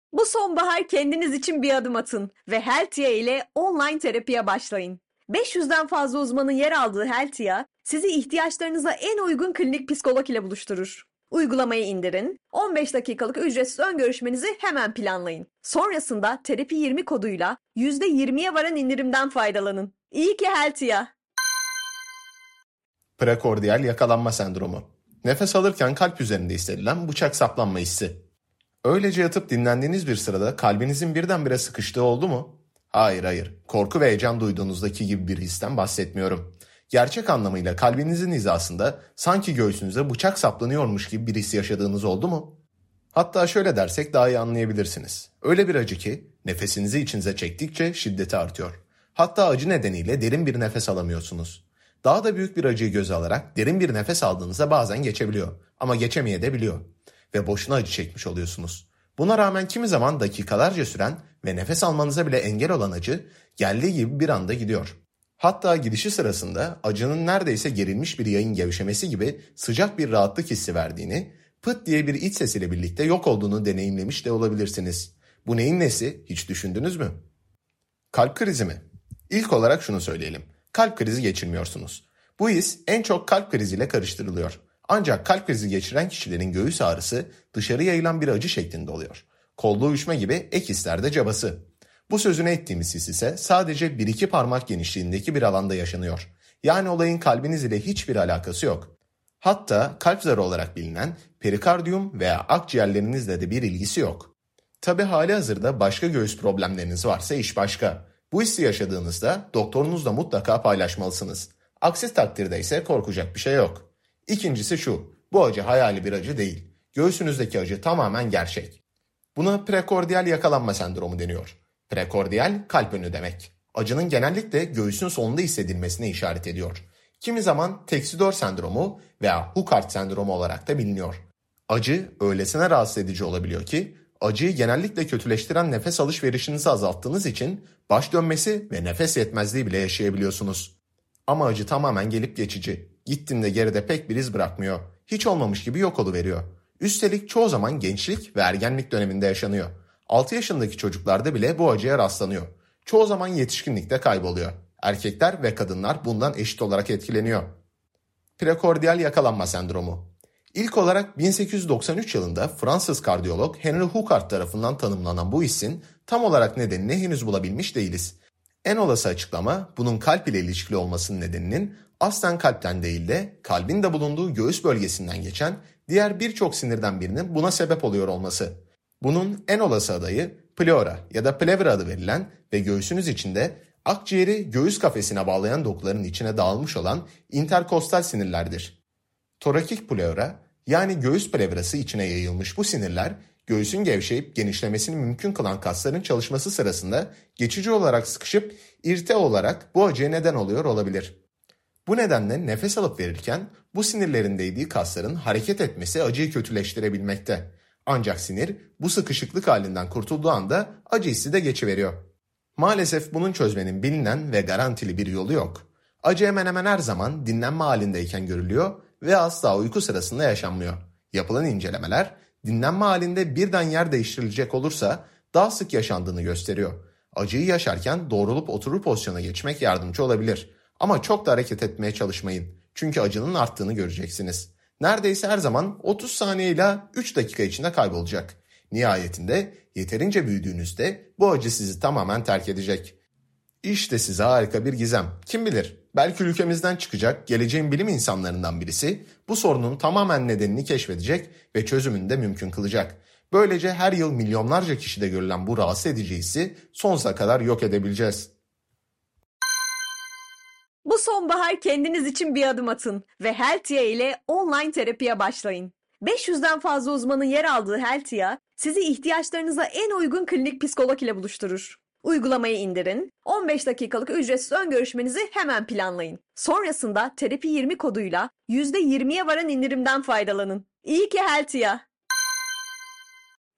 Bu sonbahar kendiniz için bir adım atın ve Heltia ile online terapiye başlayın. 500'den fazla uzmanın yer aldığı Heltia, sizi ihtiyaçlarınıza en uygun klinik psikolog ile buluşturur. Uygulamayı indirin, 15 dakikalık ücretsiz ön görüşmenizi hemen planlayın. Sonrasında terapi 20 koduyla %20'ye varan indirimden faydalanın. İyi ki Heltia. Prekordiyal yakalanma sendromu. Nefes alırken kalp üzerinde hissedilen bıçak saplanma hissi. Öylece yatıp dinlendiğiniz bir sırada kalbinizin birdenbire sıkıştığı oldu mu? Hayır. Korku ve heyecan duyduğunuzdaki gibi bir histen bahsetmiyorum. Gerçek anlamıyla kalbinizin hizasında sanki göğsünüze bıçak saplanıyormuş gibi bir his yaşadığınız oldu mu? Hatta şöyle dersek daha iyi anlayabilirsiniz. Öyle bir acı ki nefesinizi içinize çektikçe şiddeti artıyor. Hatta acı nedeniyle derin bir nefes alamıyorsunuz. Daha da büyük bir acıyı göze alarak derin bir nefes aldığınızda bazen geçebiliyor. Ama geçemeye de biliyor. Ve boşuna acı çekmiş oluyorsunuz. Buna rağmen kimi zaman dakikalarca süren ve nefes almanıza bile engel olan acı geldiği gibi bir anda gidiyor. Hatta gidişi sırasında acının neredeyse gerilmiş bir yayın gevşemesi gibi sıcak bir rahatlık hissi verdiğini, pıt diye bir iç sesiyle birlikte yok olduğunu deneyimlemiş de olabilirsiniz. Bu neyin nesi hiç düşündünüz mü? Kalp krizi mi? İlk olarak şunu söyleyelim. Kalp krizi geçirmiyorsunuz. Bu his en çok kalp kriziyle karıştırılıyor. Ancak kalp krizi geçiren kişilerin göğüs ağrısı dışarı yayılan bir acı şeklinde oluyor. Kolda uyuşma gibi ek hislerde cabası. Bu sözüne ettiğimiz his ise sadece bir iki parmak genişliğindeki bir alanda yaşanıyor. Yani olayın kalbiniz ile hiçbir alakası yok. Hatta kalp zarı olarak bilinen perikardiyum veya akciğerlerinizle de bir ilgisi yok. Tabi hali hazırda başka göğüs problemleriniz varsa iş başka. Bu hissi yaşadığınızda doktorunuzla mutlaka paylaşmalısınız. Aksi takdirde ise korkacak bir şey yok. İkincisi şu, bu acı hayali bir acı değil. Göğsünüzdeki acı tamamen gerçek. Buna prekordiyal yakalanma sendromu deniyor. Prekordiyal kalp önü demek. Acının genellikle göğsün solunda hissedilmesine işaret ediyor. Kimi zaman Texidor sendromu veya Houckart sendromu olarak da biliniyor. Acı öylesine rahatsız edici olabiliyor ki acıyı genellikle kötüleştiren nefes alışverişinizi azalttığınız için baş dönmesi ve nefes yetmezliği bile yaşayabiliyorsunuz. Ama acı tamamen gelip geçici. Gittiğinde geride pek bir iz bırakmıyor. Hiç olmamış gibi yok oluveriyor. Üstelik çoğu zaman gençlik ve ergenlik döneminde yaşanıyor. 6 yaşındaki çocuklarda bile bu acıya rastlanıyor. Çoğu zaman yetişkinlikte kayboluyor. Erkekler ve kadınlar bundan eşit olarak etkileniyor. Prekordiyal yakalanma sendromu. İlk olarak 1893 yılında Fransız kardiyolog Henry Houckart tarafından tanımlanan bu hissin tam olarak nedenini henüz bulabilmiş değiliz. En olası açıklama bunun kalp ile ilişkili olmasının nedeninin aslen kalpten değil de kalbin de bulunduğu göğüs bölgesinden geçen diğer birçok sinirden birinin buna sebep oluyor olması. Bunun en olası adayı pleura ya da pleura adı verilen ve göğsünüz içinde akciğeri göğüs kafesine bağlayan dokuların içine dağılmış olan interkostal sinirlerdir. Torakik pleura yani göğüs pleurası içine yayılmış bu sinirler göğsün gevşeyip genişlemesini mümkün kılan kasların çalışması sırasında geçici olarak sıkışıp irite olarak bu acıya neden oluyor olabilir. Bu nedenle nefes alıp verirken bu sinirlerin değdiği kasların hareket etmesi acıyı kötüleştirebilmekte. Ancak sinir bu sıkışıklık halinden kurtulduğu anda acı hissi de geçiveriyor. Maalesef bunun çözmenin bilinen ve garantili bir yolu yok. Acı hemen hemen her zaman dinlenme halindeyken görülüyor ve asla uyku sırasında yaşanmıyor. Yapılan incelemeler dinlenme halinde birden yer değiştirilecek olursa daha sık yaşandığını gösteriyor. Acıyı yaşarken doğrulup oturur pozisyona geçmek yardımcı olabilir. Ama çok da hareket etmeye çalışmayın. Çünkü acının arttığını göreceksiniz. Neredeyse her zaman 30 saniye ile 3 dakika içinde kaybolacak. Nihayetinde yeterince büyüdüğünüzde bu acı sizi tamamen terk edecek. İşte size harika bir gizem. Kim bilir? Belki ülkemizden çıkacak geleceğin bilim insanlarından birisi bu sorunun tamamen nedenini keşfedecek ve çözümünü de mümkün kılacak. Böylece her yıl milyonlarca kişide görülen bu rahatsız edici hissi sonsuza kadar yok edebileceğiz. Bu sonbahar kendiniz için bir adım atın ve Heltia ile online terapiye başlayın. 500'den fazla uzmanın yer aldığı Heltia, sizi ihtiyaçlarınıza en uygun klinik psikolog ile buluşturur. Uygulamayı indirin, 15 dakikalık ücretsiz ön görüşmenizi hemen planlayın. Sonrasında terapi 20 koduyla %20'ye varan indirimden faydalanın. İyi ki Heltia.